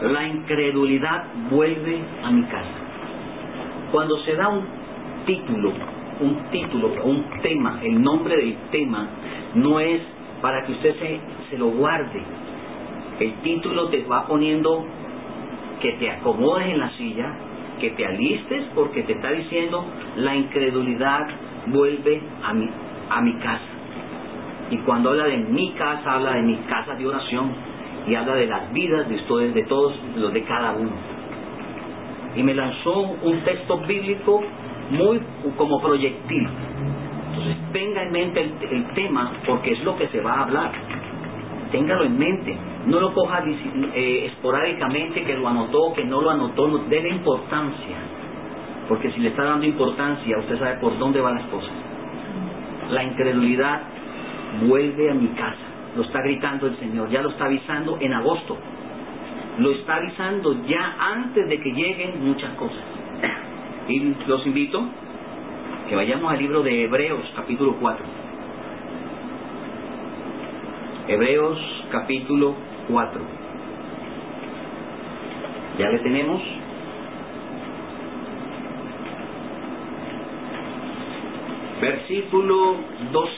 La incredulidad vuelve a mi casa. Cuando se da un título, un tema, el nombre del tema, no es para que usted se lo guarde. El título te va poniendo que te acomodes en la silla, que te alistes, porque te está diciendo: la incredulidad vuelve a mi casa. Y cuando habla de mi casa, habla de mi casa de oración, y habla de las vidas de ustedes, de todos los de cada uno. Y me lanzó un texto bíblico muy como proyectil. Entonces tenga en mente el tema, porque es lo que se va a hablar. Téngalo en mente. No lo coja esporádicamente, que lo anotó, que no lo anotó. No, déle importancia, porque si le está dando importancia, usted sabe por dónde van las cosas. La incredulidad vuelve a mi casa. Lo está gritando el Señor. Ya lo está avisando en agosto. Lo está avisando ya antes de que lleguen muchas cosas. Y los invito que vayamos al libro de Hebreos, capítulo 4. Hebreos, capítulo 4. ¿Ya le tenemos? Versículo 12.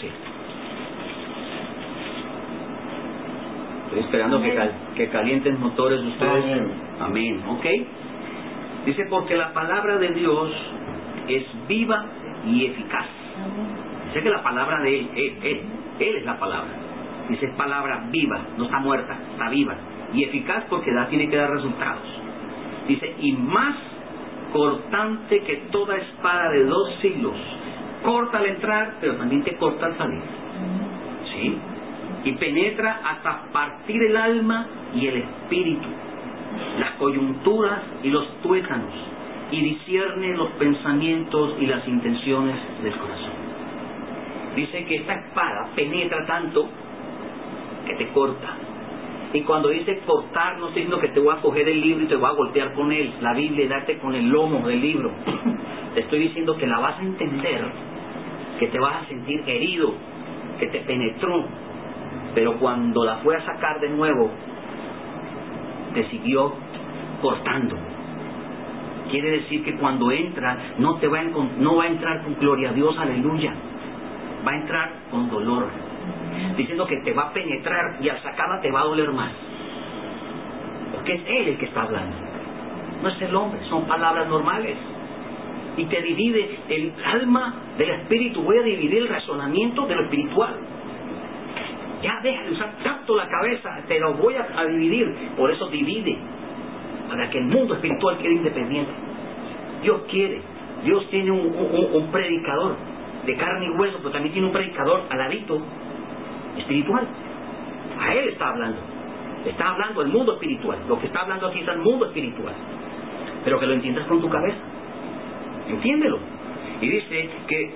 Estoy esperando que calienten motores ustedes. Amén. ¿Ok? Dice: porque la palabra de Dios es viva y eficaz. Dice que la palabra de Él es la palabra. Dice: es palabra viva, no está muerta, está viva. Y eficaz porque tiene que dar resultados. Dice: y más cortante que toda espada de 2 filos. Corta al entrar, pero también te corta al salir. ¿Sí? Y penetra hasta partir el alma y el espíritu, las coyunturas y los tuétanos, y discierne los pensamientos y las intenciones del corazón. Dice que esta espada penetra tanto que te corta. Y cuando dice cortar, no estoy diciendo que te voy a coger el libro y te voy a golpear con él, la Biblia, y darte con el lomo del libro. Te estoy diciendo que la vas a entender, que te vas a sentir herido, que te penetró, pero cuando la fue a sacar de nuevo, te siguió cortando. Quiere decir que cuando entra, no va a entrar con gloria a Dios, aleluya. Va a entrar con dolor, diciendo que te va a penetrar, y al sacarla te va a doler más, porque es Él el que está hablando, no es el hombre. Son palabras normales. Y te divide el alma del espíritu. Voy a dividir el razonamiento de lo espiritual. Ya deja de usar tanto la cabeza, te lo voy a dividir. Por eso divide, para que el mundo espiritual quede independiente. Dios tiene un predicador de carne y hueso, pero también tiene un predicador al ladito espiritual. A Él está hablando. Está hablando el mundo espiritual. Lo que está hablando aquí es el mundo espiritual, pero que lo entiendas con tu cabeza. Entiéndelo. Y dice que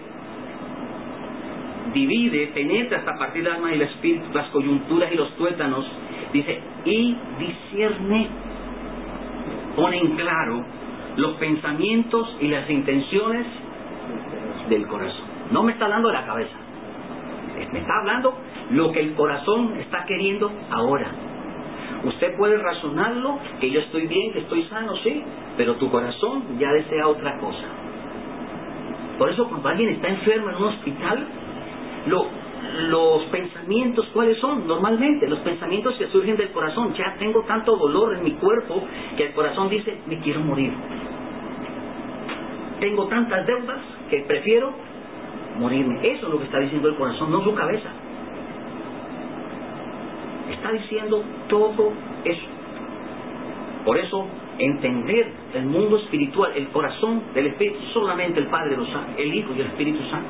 divide, penetra hasta partir del alma y el espíritu, las coyunturas y los tuétanos. Dice: y discierne, pone en claro los pensamientos y las intenciones del corazón. No me está hablando de la cabeza, me está hablando lo que el corazón está queriendo ahora. Usted puede razonarlo, que yo estoy bien, que estoy sano, sí, pero tu corazón ya desea otra cosa. Por eso cuando alguien está enfermo en un hospital, los pensamientos, ¿cuáles son? Normalmente los pensamientos que surgen del corazón: ya tengo tanto dolor en mi cuerpo que el corazón dice: me quiero morir. Tengo tantas deudas que prefiero morirme. Eso es lo que está diciendo el corazón, no su cabeza. Está diciendo todo eso. Por eso, entender el mundo espiritual, el corazón del Espíritu, solamente el Padre lo sabe, el Hijo y el Espíritu Santo.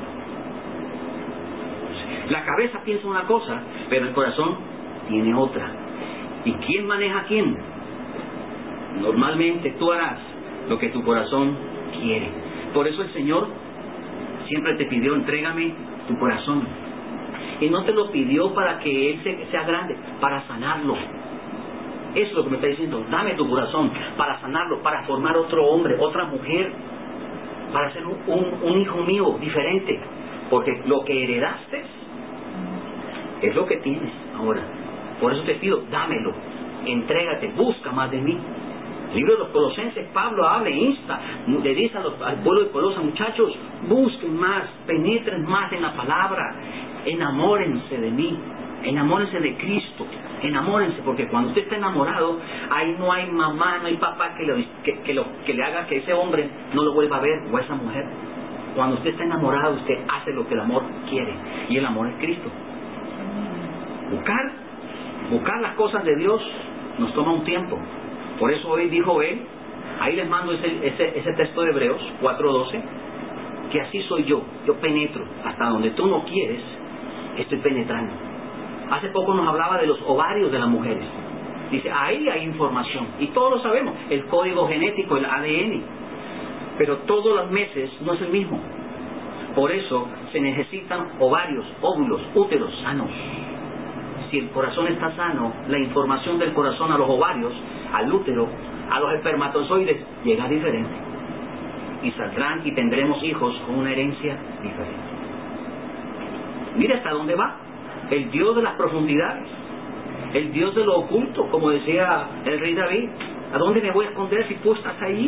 La cabeza piensa una cosa, pero el corazón tiene otra. ¿Y quién maneja a quién? Normalmente tú harás lo que tu corazón quiere. Por eso el Señor siempre te pidió: entrégame tu corazón. Y no te lo pidió para que Él sea grande, para sanarlo. Eso es lo que me está diciendo: dame tu corazón para sanarlo, para formar otro hombre, otra mujer, para ser un hijo mío diferente. Porque lo que heredaste es lo que tienes ahora. Por eso te pido: dámelo. entrégate, busca más de mí. El libro de los Colosenses, Pablo habla e insta, le dice al pueblo de Colosa, muchachos, busquen más, penetren más en la palabra, enamórense de mí, enamórense de Cristo, enamórense, porque cuando usted está enamorado, ahí no hay mamá, no hay papá que le haga que ese hombre no lo vuelva a ver, o a esa mujer. Cuando usted está enamorado, usted hace lo que el amor quiere, y el amor es Cristo. Buscar las cosas de Dios nos toma un tiempo. Por eso hoy dijo él, ahí les mando ese texto de Hebreos 4:12, que así soy yo penetro, hasta donde tú no quieres, estoy penetrando. Hace poco nos hablaba de los ovarios de las mujeres. Dice, ahí hay información, y todos lo sabemos, el código genético, el ADN, pero todos los meses no es el mismo. Por eso se necesitan ovarios, óvulos, úteros sanos. Si el corazón está sano, la información del corazón a los ovarios, al útero, a los espermatozoides, llega diferente. Y saldrán y tendremos hijos con una herencia diferente. Mira hasta dónde va. El Dios de las profundidades, el Dios de lo oculto, como decía el rey David. ¿A dónde me voy a esconder si tú estás ahí?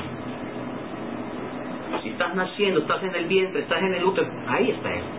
Si estás naciendo, estás en el vientre, estás en el útero, ahí está Él.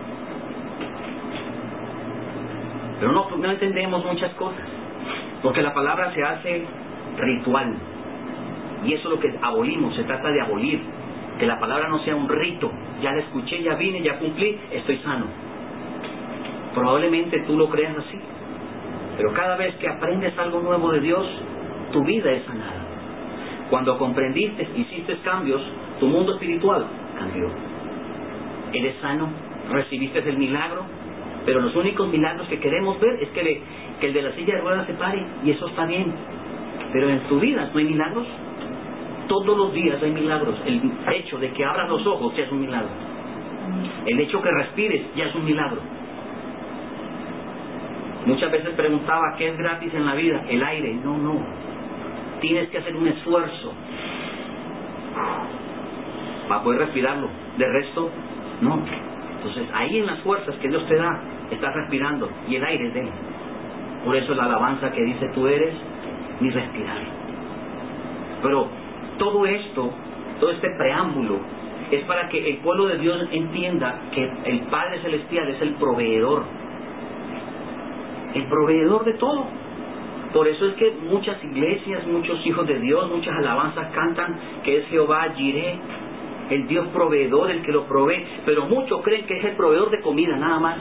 Pero no entendemos muchas cosas, porque la palabra se hace ritual, y eso es lo que abolimos. Se trata de abolir, que la palabra no sea un rito. Ya la escuché, ya vine, ya cumplí, estoy sano. Probablemente tú lo creas así, pero cada vez que aprendes algo nuevo de Dios, tu vida es sanada. Cuando comprendiste, hiciste cambios, tu mundo espiritual cambió. Eres sano, recibiste el milagro, pero los únicos milagros que queremos ver es que el de la silla de ruedas se pare, y eso está bien. Pero en tu vida no hay milagros. Todos los días hay milagros. El hecho de que abras los ojos ya es un milagro. El hecho que respires ya es un milagro. Muchas veces preguntaba, ¿qué es gratis en la vida? El aire. No. Tienes que hacer un esfuerzo para poder respirarlo. De resto, no. Entonces, ahí en las fuerzas que Dios te da, estás respirando, y el aire es de Él. Por eso la alabanza que dice, tú eres mi respirar. Pero todo esto, todo este preámbulo, es para que el pueblo de Dios entienda que el Padre Celestial es el proveedor de todo. Por eso es que muchas iglesias, muchos hijos de Dios, muchas alabanzas cantan que es Jehová Jireh, el Dios proveedor, el que lo provee. Pero muchos creen que es el proveedor de comida, nada más.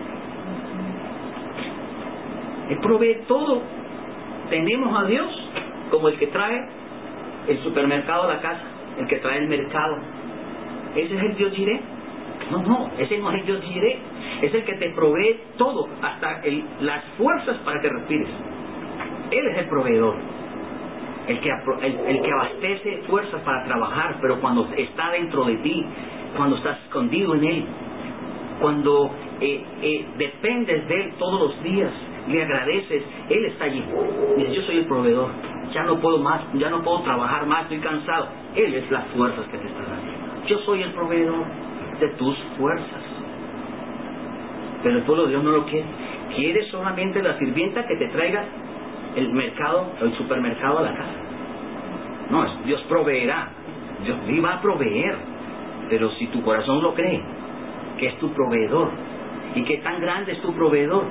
Él provee todo. Tenemos a Dios como el que trae el supermercado a la casa, el que trae el mercado. ¿Ese es el Dios Jireh? No, ese no es el Dios Jireh. Es el que te provee todo, hasta las fuerzas para que respires. Él es el proveedor, el que abastece fuerzas para trabajar. Pero cuando está dentro de ti, cuando estás escondido en Él, cuando dependes de Él todos los días, le agradeces, Él está allí. Dice, yo soy el proveedor, ya no puedo más, ya no puedo trabajar más, estoy cansado. Él es las fuerzas que te está dando. Yo soy el proveedor de tus fuerzas. Pero el pueblo de Dios no lo quiere. Quiere solamente la sirvienta que te traiga el mercado, el supermercado a la casa. No, Dios proveerá, Dios va a proveer. Pero si tu corazón lo cree, que es tu proveedor, y que tan grande es tu proveedor,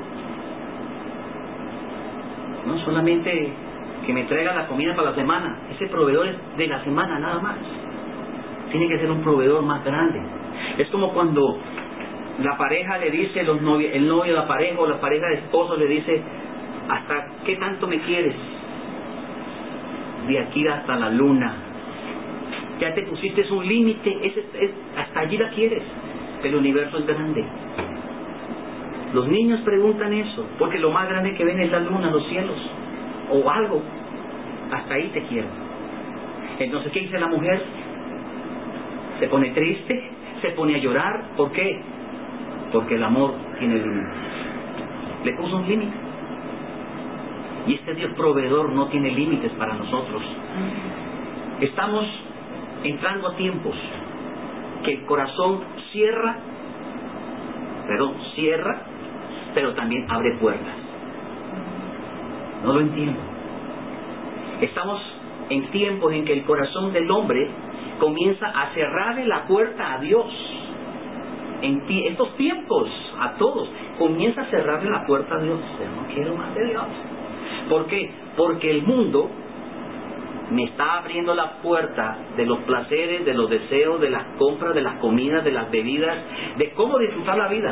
no solamente que me traiga la comida para la semana, ese proveedor es de la semana nada más. Tiene que ser un proveedor más grande. Es como cuando la pareja le dice, el novio de la pareja o la pareja de esposo le dice, ¿hasta qué tanto me quieres? De aquí hasta la luna. Ya te pusiste un límite, hasta allí la quieres. El universo es grande. Los niños preguntan eso, porque lo más grande que ven es la luna, los cielos, o algo. Hasta ahí te quiero. Entonces, ¿qué dice la mujer? Se pone triste, se pone a llorar. ¿Por qué? Porque el amor tiene límites. Le puso un límite. Y este Dios proveedor no tiene límites para nosotros. Estamos entrando a tiempos que el corazón cierra, pero también abre puertas. No lo entiendo. Estamos en tiempos en que el corazón del hombre comienza a cerrarle la puerta a Dios. En estos tiempos, a todos, comienza a cerrarle la puerta a Dios. Yo no quiero más de Dios. ¿Por qué? Porque el mundo me está abriendo la puerta de los placeres, de los deseos, de las compras, de las comidas, de las bebidas, de cómo disfrutar la vida.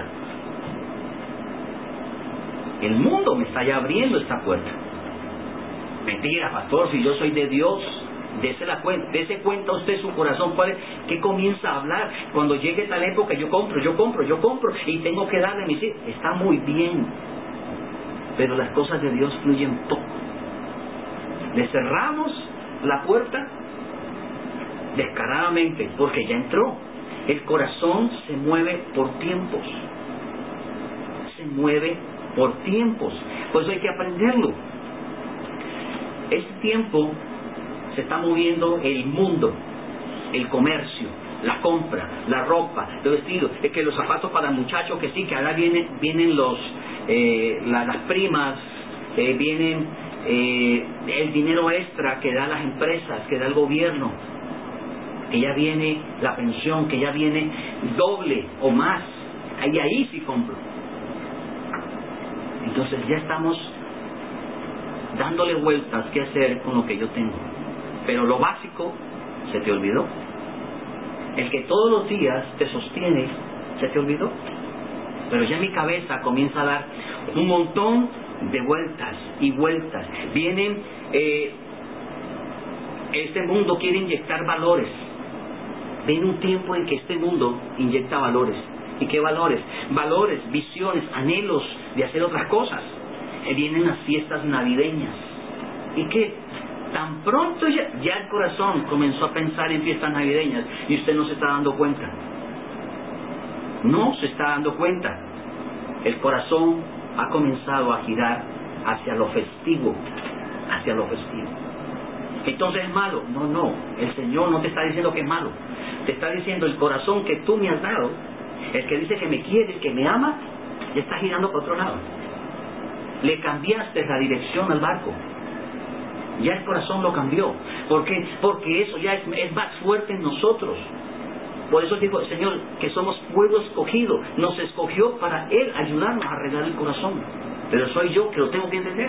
El mundo me está ya abriendo esta puerta. Mentira, pastor, si yo soy de Dios, dese cuenta usted su corazón, ¿qué comienza a hablar? Cuando llegue tal época, yo compro, y tengo que darle a mis hijos. Está muy bien, pero las cosas de Dios fluyen poco. Le cerramos la puerta descaradamente, porque ya entró. El corazón se mueve por tiempos. Por eso hay que aprenderlo. Este tiempo se está moviendo el mundo, el comercio, la compra, la ropa, los vestidos. Es que los zapatos para muchachos, que sí, que ahora vienen las primas, vienen el dinero extra que dan las empresas, que da el gobierno, que ya viene la pensión, que ya viene doble o más. Ahí sí compro. Entonces ya estamos dándole vueltas qué hacer con lo que yo tengo. Pero lo básico se te olvidó. El que todos los días te sostiene se te olvidó. Pero ya mi cabeza comienza a dar un montón de vueltas y vueltas. Vienen, este mundo quiere inyectar valores. Viene un tiempo en que este mundo inyecta valores. ¿Y qué valores? Valores, visiones, anhelos de hacer otras cosas. Vienen las fiestas navideñas. ¿Y qué? Tan pronto ya el corazón comenzó a pensar en fiestas navideñas y usted no se está dando cuenta. No se está dando cuenta. El corazón ha comenzado a girar hacia lo festivo. Entonces es malo. No. El Señor no te está diciendo que es malo. Te está diciendo el corazón que tú me has dado, el que dice que me quiere, que me ama, ya está girando por otro lado. Le cambiaste la dirección al barco. Ya el corazón lo cambió. ¿Por qué? Porque eso ya es más fuerte en nosotros. Por eso digo, Señor, que somos pueblo escogido. Nos escogió para Él ayudarnos a arreglar el corazón. Pero soy yo que lo tengo que entender.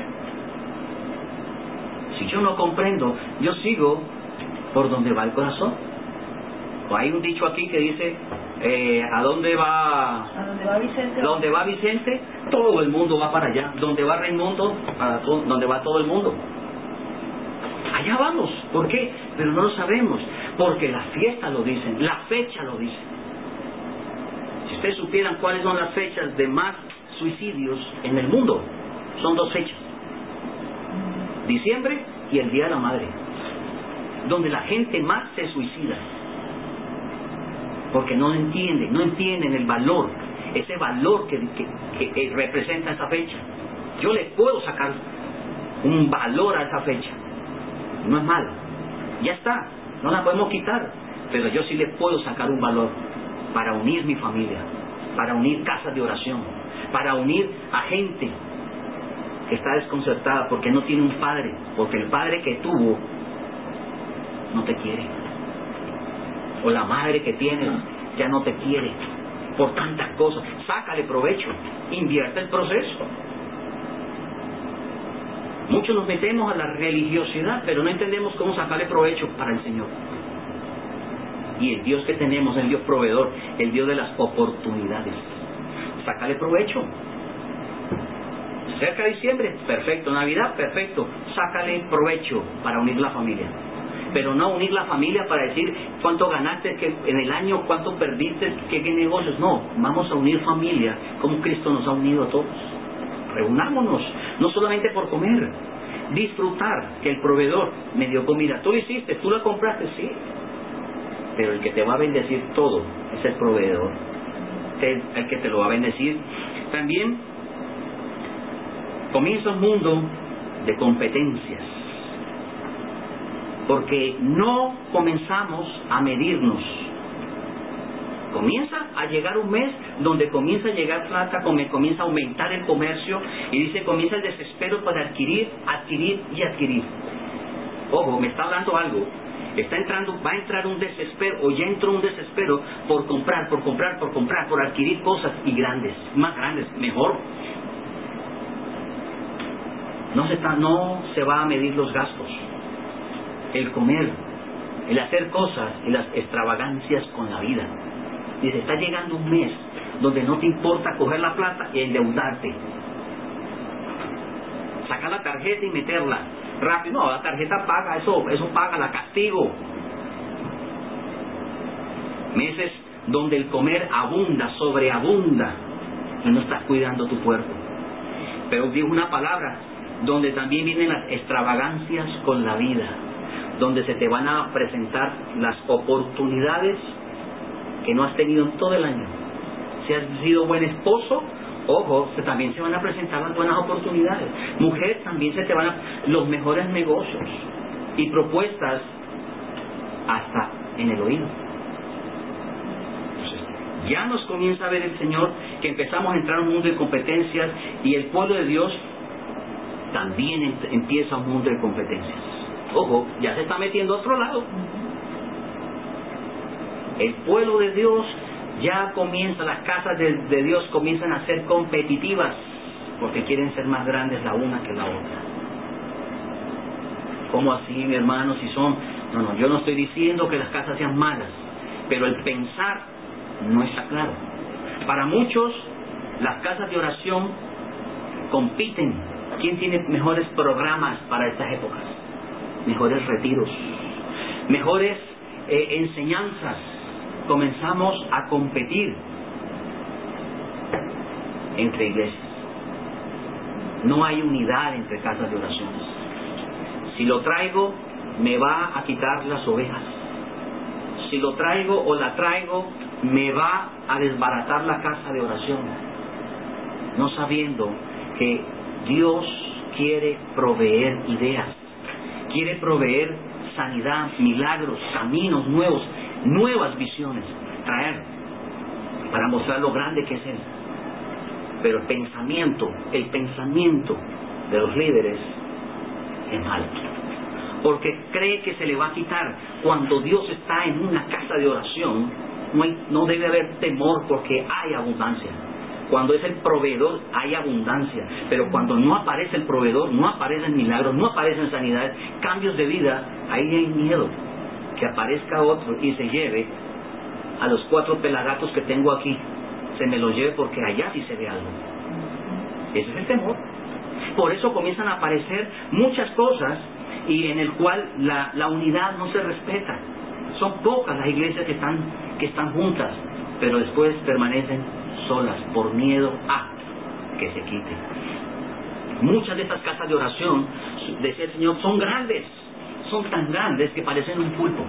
Si yo no comprendo, yo sigo por donde va el corazón. O hay un dicho aquí que dice, ¿a dónde va? ¿A dónde va Vicente? ¿Dónde va Vicente? Todo el mundo va para allá. ¿Dónde va Raimundo? ¿Dónde va todo el mundo? Allá vamos. ¿Por qué? Pero no lo sabemos. Porque las fiestas lo dicen, la fecha lo dice. Si ustedes supieran cuáles son las fechas de más suicidios en el mundo, son 2 fechas. Diciembre y el Día de la Madre. Donde la gente más se suicida. Porque no entienden el valor, ese valor que representa esa fecha. Yo le puedo sacar un valor a esa fecha. No es malo. Ya está. No la podemos quitar. Pero yo sí le puedo sacar un valor para unir mi familia, para unir casas de oración, para unir a gente que está desconcertada porque no tiene un padre, porque el padre que tuvo no te quiere. O la madre que tienes ya no te quiere por tantas cosas. Sácale provecho, invierte el proceso. Muchos nos metemos a la religiosidad, pero no entendemos cómo sacarle provecho para el Señor. Y el Dios que tenemos es el Dios proveedor, el Dios de las oportunidades. Sácale provecho. Cerca de diciembre, perfecto. Navidad, perfecto. Sácale provecho para unir la familia. Pero no unir la familia para decir cuánto ganaste que en el año, cuánto perdiste, qué negocios. No, vamos a unir familia como Cristo nos ha unido a todos. Reunámonos, no solamente por comer, disfrutar que el proveedor me dio comida. Tú lo hiciste, tú la compraste, sí. Pero el que te va a bendecir todo es el proveedor, el que te lo va a bendecir. También comienza un mundo de competencias. Porque no comenzamos a medirnos. Comienza a llegar un mes donde comienza a llegar plata, comienza a aumentar el comercio y dice, comienza el desespero para adquirir. Ojo, me está hablando algo. Va a entrar un desespero, o ya entró un desespero por comprar, por adquirir cosas y grandes, más grandes, mejor. No se va a medir los gastos, el comer, el hacer cosas y las extravagancias con la vida. Dice, está llegando un mes donde no te importa coger la plata y endeudarte, sacar la tarjeta y meterla rápido. No, la tarjeta paga, eso paga, la castigo. Meses donde el comer abunda, sobreabunda, y no estás cuidando tu cuerpo. Pero dijo una palabra, donde también vienen las extravagancias con la vida, donde se te van a presentar las oportunidades que no has tenido en todo el año. Si has sido buen esposo, ojo, también se van a presentar las buenas oportunidades. Mujer, también se te van a los mejores negocios y propuestas hasta en el oído. Entonces, ya nos comienza a ver el Señor que empezamos a entrar a un mundo de competencias, y el pueblo de Dios también empieza un mundo de competencias. Ojo, ya se está metiendo a otro lado. El pueblo de Dios ya comienza, las casas de Dios comienzan a ser competitivas, porque quieren ser más grandes la una que la otra. ¿Cómo así, mi hermano? Si son... No, yo no estoy diciendo que las casas sean malas, pero el pensar no está claro. Para muchos, las casas de oración compiten. ¿Quién tiene mejores programas para estas épocas? Mejores retiros, mejores enseñanzas. Comenzamos a competir entre iglesias. No hay unidad entre casas de oraciones. Si lo traigo, me va a quitar las ovejas. Si lo traigo o la traigo, me va a desbaratar la casa de oración. No sabiendo que Dios quiere proveer ideas, quiere proveer sanidad, milagros, caminos nuevos, nuevas visiones, traer para mostrar lo grande que es Él. Pero el pensamiento de los líderes es malo, porque cree que se le va a quitar. Cuando Dios está en una casa de oración, no debe haber temor, porque hay abundancia. Cuando es el proveedor, hay abundancia. Pero cuando no aparece el proveedor, no aparecen milagros, no aparecen sanidades, cambios de vida, ahí hay miedo que aparezca otro y se lleve a los 4 pelagatos que tengo aquí, se me los lleve, porque allá sí se ve algo. Ese es el temor. Por eso comienzan a aparecer muchas cosas, y en el cual la unidad no se respeta. Son pocas las iglesias que están juntas, pero después permanecen solas por miedo a que se quite. Muchas de estas casas de oración, decía el Señor, son grandes, son tan grandes que parecen un pulpo.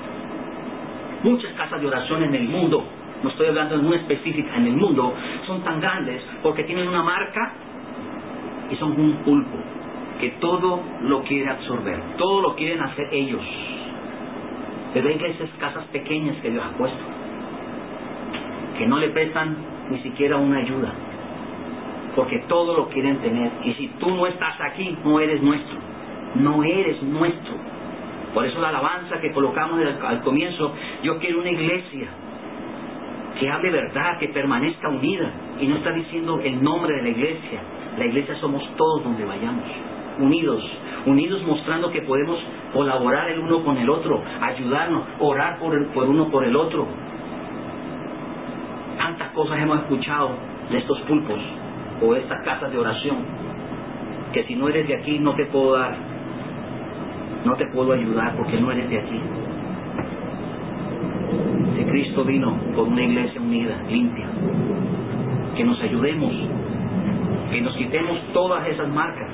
Muchas casas de oración en el mundo, no estoy hablando en una específica, en el mundo, son tan grandes porque tienen una marca y son un pulpo que todo lo quiere absorber, todo lo quieren hacer ellos. Pero hay iglesias, casas pequeñas que Dios ha puesto, que no le prestan ni siquiera una ayuda, porque todo lo quieren tener. Y si tú no estás aquí, no eres nuestro, no eres nuestro. Por eso la alabanza que colocamos al comienzo, yo quiero una iglesia que hable verdad, que permanezca unida, y no está diciendo el nombre de la iglesia. La iglesia somos todos donde vayamos, unidos mostrando que podemos colaborar el uno con el otro, ayudarnos, orar por uno por el otro. Tantas cosas hemos escuchado de estos pulpos o de estas casas de oración, que si no eres de aquí no te puedo dar, no te puedo ayudar porque no eres de aquí. Si Cristo vino por una iglesia unida, limpia, que nos ayudemos, que nos quitemos todas esas marcas.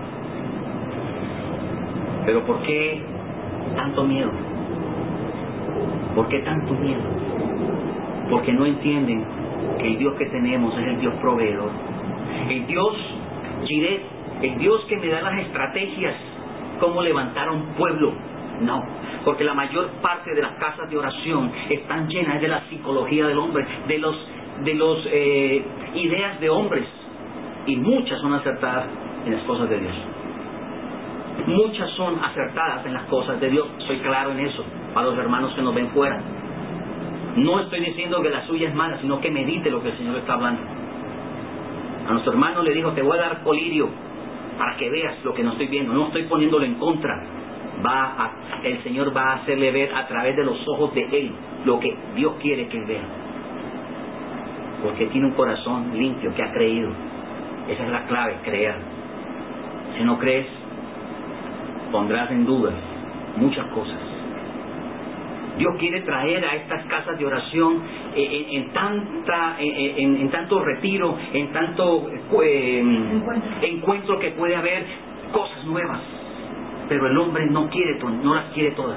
Pero ¿por qué tanto miedo? ¿Por qué tanto miedo? Porque no entienden que el Dios que tenemos es el Dios proveedor, el Dios Jireh, el Dios que me da las estrategias, cómo levantar a un pueblo. No, porque la mayor parte de las casas de oración están llenas de la psicología del hombre, de los ideas de hombres, y muchas son acertadas en las cosas de Dios. Muchas son acertadas en las cosas de Dios, soy claro en eso, para los hermanos que nos ven fuera. No estoy diciendo que la suya es mala, sino que medite lo que el Señor está hablando. A nuestro hermano le dijo, te voy a dar colirio para que veas lo que no estoy viendo. No estoy poniéndolo en contra. El Señor va a hacerle ver a través de los ojos de Él lo que Dios quiere que Él vea. Porque tiene un corazón limpio, que ha creído. Esa es la clave, creer. Si no crees, pondrás en dudas muchas cosas. Dios quiere traer a estas casas de oración en tanto retiro, en tanto encuentro que puede haber cosas nuevas, pero el hombre no las quiere todas.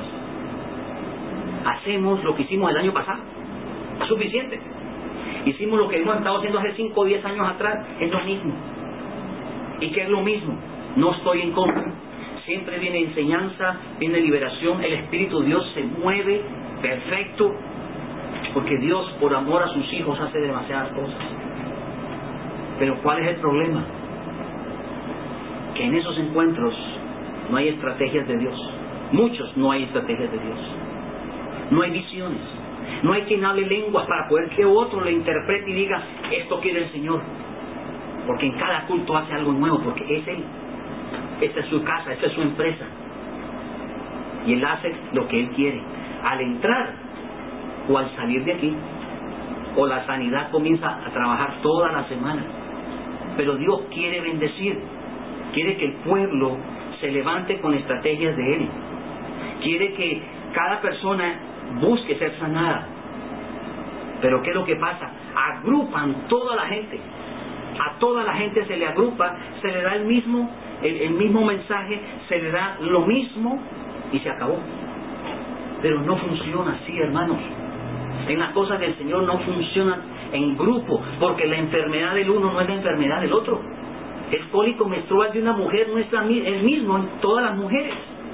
Hacemos lo que hicimos el año pasado, es suficiente. Hicimos lo que hemos estado haciendo hace 5 o 10 años atrás, es lo mismo. ¿Y qué es lo mismo? No estoy en contra. Siempre viene enseñanza, viene liberación, el Espíritu de Dios se mueve perfecto, porque Dios, por amor a sus hijos, hace demasiadas cosas. Pero ¿cuál es el problema? Que en esos encuentros no hay estrategias de Dios. Muchos no hay estrategias de Dios. No hay visiones. No hay quien hable lenguas para poder que otro le interprete y diga, esto quiere el Señor. Porque en cada culto hace algo nuevo, porque es Él. Esta es su casa, esta es su empresa. Y Él hace lo que Él quiere. Al entrar o al salir de aquí, o la sanidad comienza a trabajar toda la semana. Pero Dios quiere bendecir. Quiere que el pueblo se levante con estrategias de Él. Quiere que cada persona busque ser sanada. Pero ¿qué es lo que pasa? Agrupan toda la gente. A toda la gente se le agrupa, se le da el mismo mensaje, se le da lo mismo y se acabó. Pero no funciona así, hermanos. En las cosas del Señor no funcionan en grupo, porque la enfermedad del uno no es la enfermedad del otro. El cólico menstrual de una mujer no es el mismo en todas las mujeres.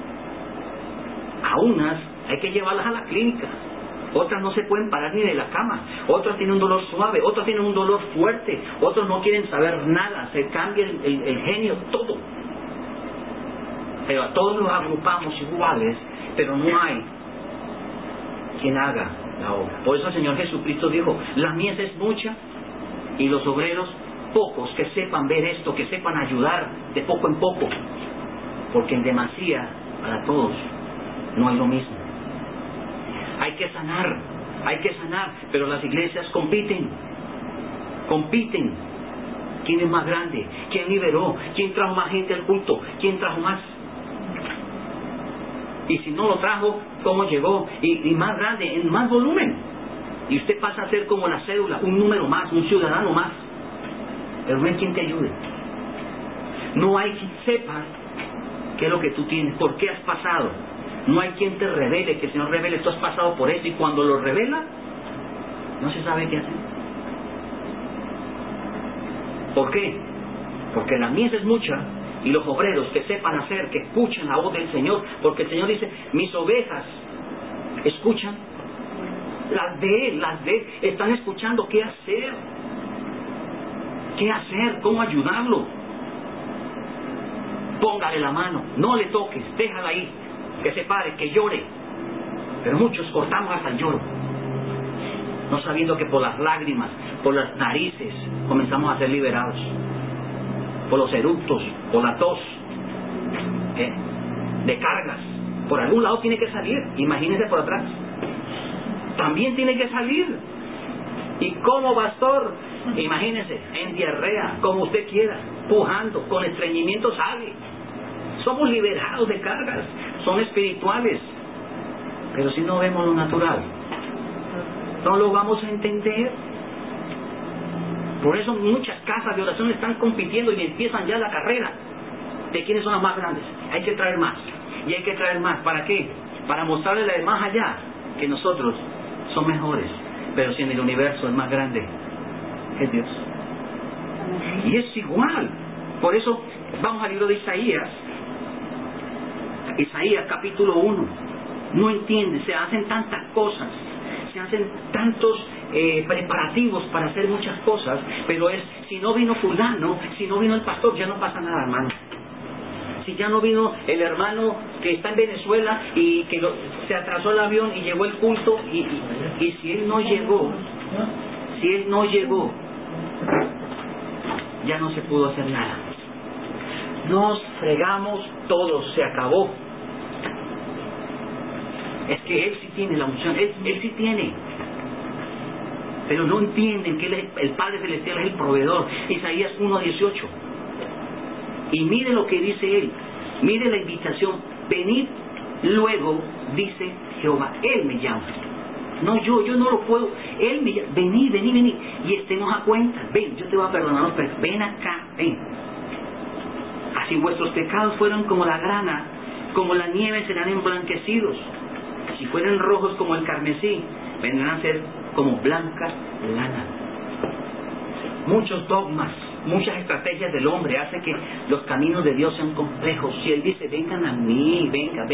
A unas hay que llevarlas a la clínica, otras no se pueden parar ni de la cama, otras tienen un dolor suave, otras tienen un dolor fuerte, otros no quieren saber nada, se cambia el genio, todo. Pero a todos los agrupamos iguales, pero no hay quien haga la obra. Por eso el Señor Jesucristo dijo, la mies es mucha y los obreros pocos, que sepan ver esto, que sepan ayudar de poco en poco, porque en demasía para todos no es lo mismo. Hay que sanar, pero las iglesias compiten. ¿Quién es más grande? ¿Quién liberó? ¿Quién trajo más gente al culto? ¿Quién trajo más? Y si no lo trajo, ¿cómo llegó? Y más grande, en más volumen. Y usted pasa a ser como la cédula, un número más, un ciudadano más. Pero no hay quien te ayude. No hay quien sepa qué es lo que tú tienes, por qué has pasado. No hay quien te revele, que el Señor revele, tú has pasado por esto, y cuando lo revela, no se sabe qué hacer. ¿Por qué? Porque la mies es mucha, y los obreros que sepan hacer, que escuchen la voz del Señor, porque el Señor dice, mis ovejas escuchan, las de Él, están escuchando qué hacer, cómo ayudarlo. Póngale la mano, no le toques, déjala ahí, que se pare, que llore. Pero muchos cortamos hasta el lloro, no sabiendo que por las lágrimas, por las narices, comenzamos a ser liberados, por los eructos, por la tos, de cargas. Por algún lado tiene que salir, imagínese por atrás. También tiene que salir. Y como pastor, imagínese, en diarrea, como usted quiera, pujando, con estreñimiento sale. Somos liberados de cargas, son espirituales. Pero si no vemos lo natural, no lo vamos a entender. Por eso muchas casas de oración están compitiendo y empiezan ya la carrera de quiénes son las más grandes. Hay que traer más, y hay que traer más. ¿Para qué? Para mostrarle la de más allá, que nosotros son mejores. Pero si en el universo el más grande es Dios. Y es igual. Por eso vamos al libro de Isaías. Isaías capítulo 1. No entiende, se hacen tantas cosas, se hacen tantos preparativos para hacer muchas cosas, pero si no vino fulano, si no vino el pastor, ya no pasa nada, hermano. Si ya no vino el hermano que está en Venezuela y que se atrasó el avión y llegó el culto, y si él no llegó, ya no se pudo hacer nada. Nos fregamos todos, se acabó. Es que Él sí tiene la unción, Él sí tiene. Pero no entienden que el Padre Celestial es el proveedor. Isaías 1:18. Y mire lo que dice Él. Mire la invitación. Venid luego, dice Jehová. Él me llama. No yo no lo puedo. Él me llama. Vení. Y estemos a cuenta. Ven, yo te voy a perdonar los pecados. Ven acá, ven. Así vuestros pecados fueron como la grana, como la nieve serán emblanquecidos. Si fueran rojos como el carmesí, vendrán a ser como blanca lana. Muchos dogmas, muchas estrategias del hombre hacen que los caminos de Dios sean complejos. Si Él dice, vengan a mí, venga.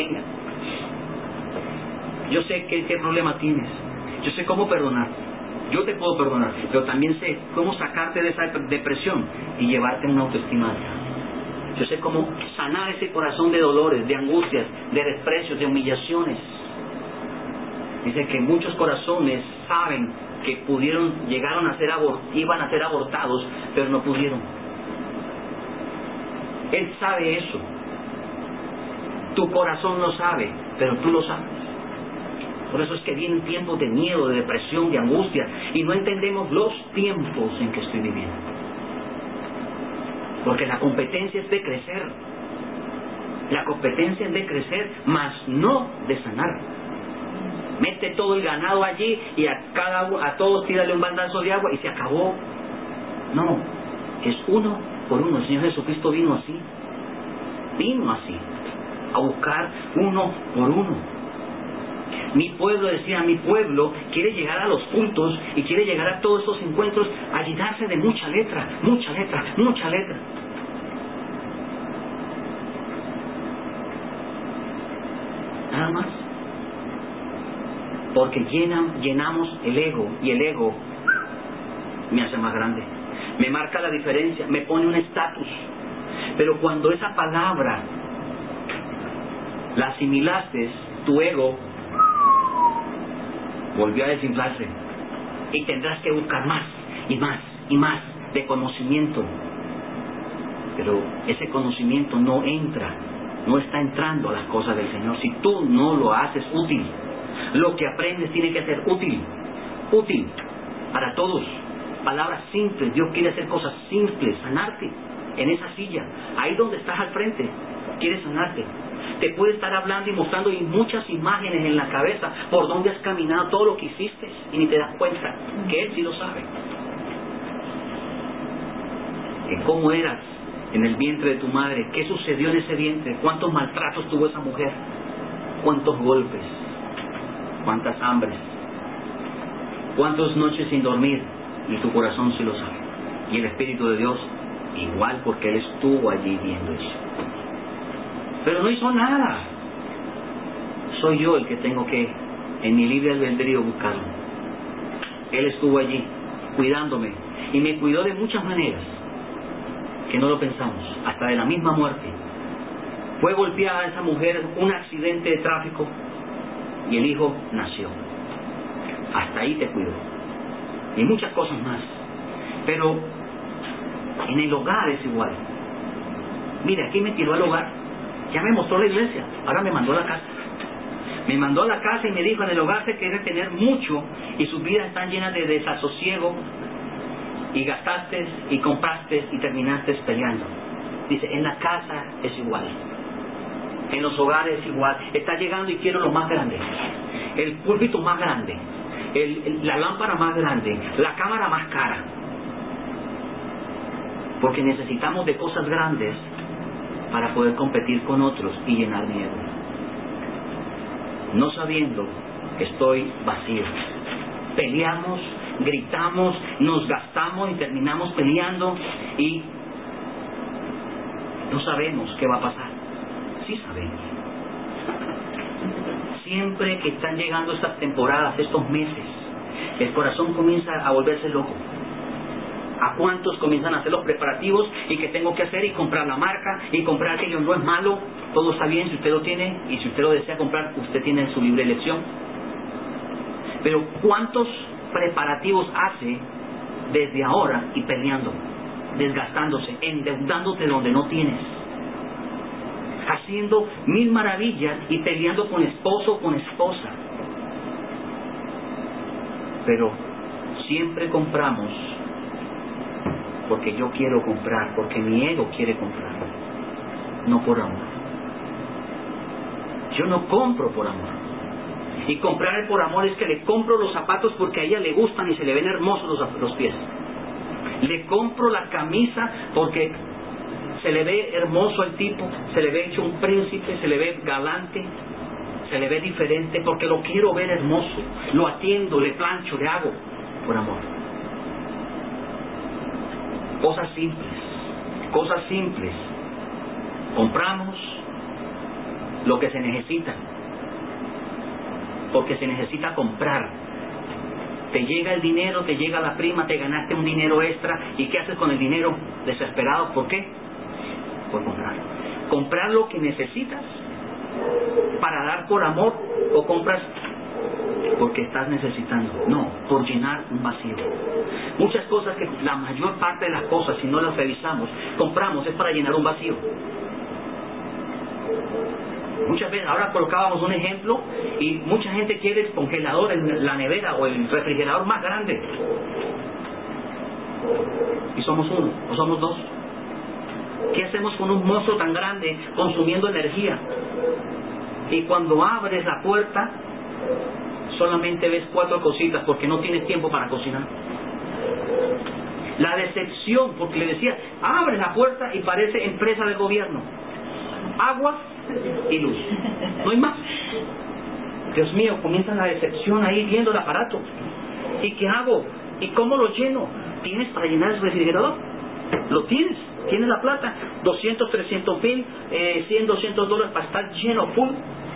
Yo sé qué problema tienes. Yo sé cómo perdonar. Yo te puedo perdonar. Pero también sé cómo sacarte de esa depresión y llevarte a una autoestima alta. Yo sé cómo sanar ese corazón de dolores, de angustias, de desprecios, de humillaciones. Dice que muchos corazones saben que iban a ser abortados, pero no pudieron. Él sabe eso. Tu corazón lo sabe, pero tú lo sabes. Por eso es que vienen tiempos de miedo, de depresión, de angustia, y no entendemos los tiempos en que estoy viviendo. Porque la competencia es de crecer. La competencia es de crecer, mas no de sanar. Mete todo el ganado allí y a todos tírale un baldazo de agua y se acabó. No, es uno por uno. El Señor Jesucristo vino así, a buscar uno por uno. Mi pueblo, decía, mi pueblo quiere llegar a los cultos y quiere llegar a todos esos encuentros a llenarse de mucha letra. Nada más. Porque llenamos el ego, y el ego me hace más grande, me marca la diferencia, me pone un estatus. Pero cuando esa palabra la asimilaste, tu ego volvió a desinflarse y tendrás que buscar más de conocimiento. Pero ese conocimiento no está entrando a las cosas del Señor si tú no lo haces útil. Lo que aprendes tiene que ser útil para todos. Palabras simples. Dios quiere hacer cosas simples, sanarte en esa silla, ahí donde estás al frente. Quiere sanarte. Te puede estar hablando y mostrando muchas imágenes en la cabeza por donde has caminado, todo lo que hiciste, y ni te das cuenta que Él sí lo sabe. Que cómo eras en el vientre de tu madre, qué sucedió en ese vientre, cuántos maltratos tuvo esa mujer, cuántos golpes, cuántas hambres, cuántas noches sin dormir, y tu corazón sí lo sabe. Y el Espíritu de Dios igual, porque Él estuvo allí viendo eso. Pero no hizo nada. Soy yo el que tengo que, en mi libre albedrío, buscarlo. Él estuvo allí, cuidándome, y me cuidó de muchas maneras que no lo pensamos, hasta de la misma muerte. Fue golpeada esa mujer, un accidente de tráfico, y el hijo nació. Hasta ahí te cuidó. Y muchas cosas más. Pero en el hogar es igual. Mire, aquí me tiró al hogar. Ya me mostró la iglesia, ahora me mandó a la casa. Me mandó a la casa y me dijo, en el hogar se quiere tener mucho y sus vidas están llenas de desasosiego, y gastaste y compraste y terminaste peleando. Dice, en la casa es igual, en los hogares es igual. Está llegando y quiero lo más grande, el púlpito más grande, la lámpara más grande, la cámara más cara, porque necesitamos de cosas grandes para poder competir con otros y llenar mi ego, no sabiendo que estoy vacío. Peleamos, gritamos, nos gastamos y terminamos peleando y no sabemos qué va a pasar. Sí sabemos. Siempre que están llegando estas temporadas, estos meses, el corazón comienza a volverse loco. ¿A cuántos comienzan a hacer los preparativos y que tengo que hacer y comprar la marca y comprar aquello? No es malo, todo está bien si usted lo tiene, y si usted lo desea comprar, usted tiene su libre elección. Pero ¿cuántos preparativos hace desde ahora y peleando, desgastándose, endeudándote donde no tienes, haciendo mil maravillas y peleando con esposo o con esposa? Pero siempre compramos porque yo quiero comprar, porque mi ego quiere comprar, no por amor. Yo no compro por amor. Y comprar por amor es que le compro los zapatos porque a ella le gustan y se le ven hermosos los pies. Le compro la camisa porque se le ve hermoso al tipo, se le ve hecho un príncipe, se le ve galante, se le ve diferente, porque lo quiero ver hermoso. Lo atiendo, le plancho, le hago por amor. Cosas simples. Compramos lo que se necesita, porque se necesita comprar. Te llega el dinero, te llega la prima, te ganaste un dinero extra, ¿y qué haces con el dinero? Desesperado. ¿Por qué? Por comprar. Comprar lo que necesitas para dar por amor, o compras porque estás necesitando. No, por llenar un vacío. Muchas cosas, que la mayor parte de las cosas, si no las revisamos, compramos es para llenar un vacío. Muchas veces, ahora colocábamos un ejemplo, y mucha gente quiere el congelador, la nevera o el refrigerador más grande, y somos uno o somos dos. ¿Qué hacemos con un monstruo tan grande consumiendo energía? Y cuando abres la puerta solamente ves 4 cositas porque no tienes tiempo para cocinar. La decepción, porque le decía, abre la puerta y parece empresa del gobierno, agua y luz, no hay más. Dios mío, comienza la decepción ahí viendo el aparato. ¿Y qué hago? ¿Y cómo lo lleno? ¿Tienes para llenar el refrigerador? ¿Lo tienes? ¿Tienes la plata? 200, 300 mil, 100, 200 dólares para estar lleno, full.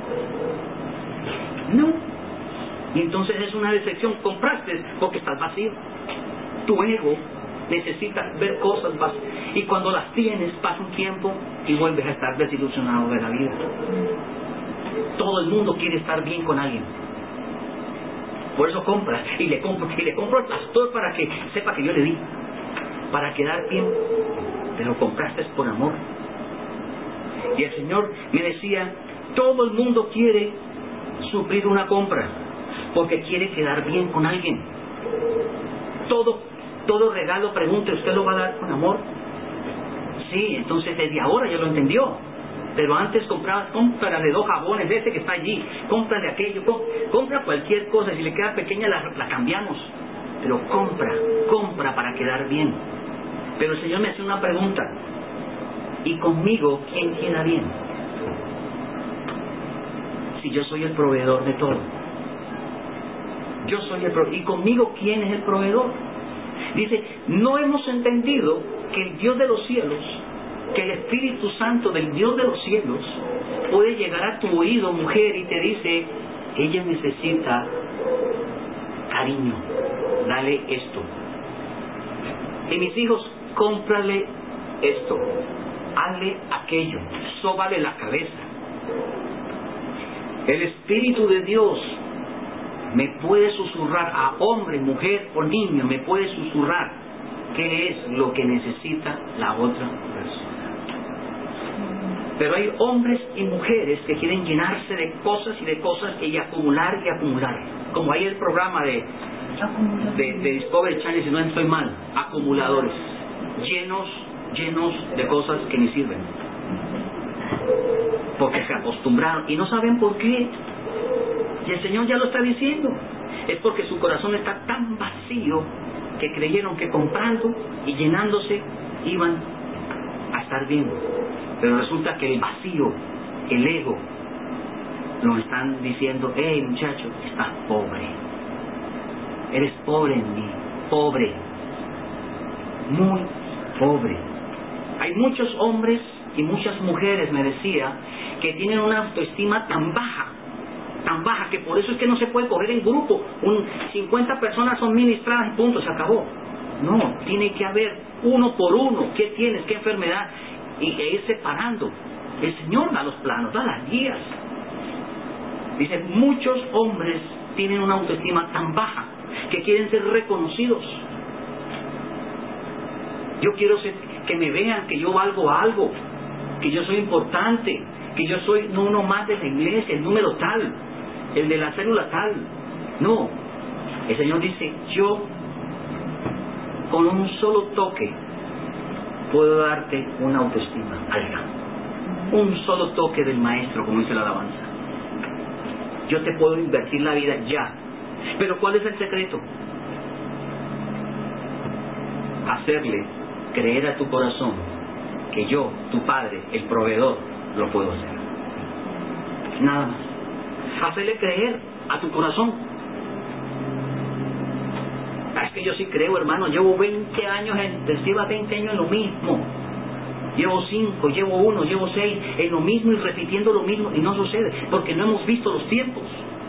No. Y entonces es una decepción. Compraste porque estás vacío. Tu ego necesita ver cosas vacías, y cuando las tienes pasa un tiempo y vuelves a estar desilusionado de la vida. Todo el mundo quiere estar bien con alguien, por eso compras, y le compro al pastor para que sepa que yo le di, para quedar bien. Pero compraste por amor. Y el Señor me decía, todo el mundo quiere suplir una compra porque quiere quedar bien con alguien. Todo regalo, pregunte, ¿usted lo va a dar con amor? Sí, entonces desde ahora ya lo entendió. Pero antes comprabas, cómprale 2 jabones de ese que está allí, cómprale aquello, compra cualquier cosa, si le queda pequeña la cambiamos. Pero compra para quedar bien. Pero el Señor me hace una pregunta, ¿y conmigo quién queda bien? Si yo soy el proveedor de todo. Yo soy el proveedor. ¿Y conmigo quién es el proveedor? Dice, no hemos entendido que el Dios de los cielos, que el Espíritu Santo del Dios de los cielos puede llegar a tu oído, mujer, y te dice, ella necesita cariño, dale esto. Y mis hijos, cómprale esto, hazle aquello, sóbale la cabeza. El Espíritu de Dios me puede susurrar, a hombre, mujer o niño, me puede susurrar qué es lo que necesita la otra persona. Pero hay hombres y mujeres que quieren llenarse de cosas y acumular y acumular. Como hay el programa de Discovery Channel, si no estoy mal, acumuladores, llenos de cosas que ni sirven. Porque se acostumbraron y no saben por qué. Y el Señor ya lo está diciendo. Es porque su corazón está tan vacío que creyeron que comprando y llenándose iban a estar bien. Pero resulta que el vacío, el ego, nos están diciendo, hey muchacho, estás pobre. Eres pobre en mí, pobre. Muy pobre. Hay muchos hombres y muchas mujeres, me decía, que tienen una autoestima tan baja que por eso es que no se puede coger en grupo. 50 personas son ministradas y punto, se acabó. No, tiene que haber uno por uno. ¿Qué tienes? ¿Qué enfermedad? E ir separando. El Señor da los planos, da las guías. Dice, muchos hombres tienen una autoestima tan baja que quieren ser reconocidos. Yo quiero que me vean que yo valgo algo, que yo soy importante, que yo soy no uno más de la iglesia, el número tal, el de la célula tal. No, el Señor dice, yo con un solo toque puedo darte una autoestima alta. Un solo toque del Maestro, como dice la alabanza. Yo te puedo invertir la vida ya. Pero ¿cuál es el secreto? Hacerle creer a tu corazón que yo, tu Padre, el proveedor, lo puedo hacer. Nada más. Hacerle creer a tu corazón. Es que yo sí creo, hermano. Llevo 20 años, lleva 20 años en lo mismo. Llevo 5, llevo 1, llevo 6, en lo mismo y repitiendo lo mismo, y no sucede, porque no hemos visto los tiempos.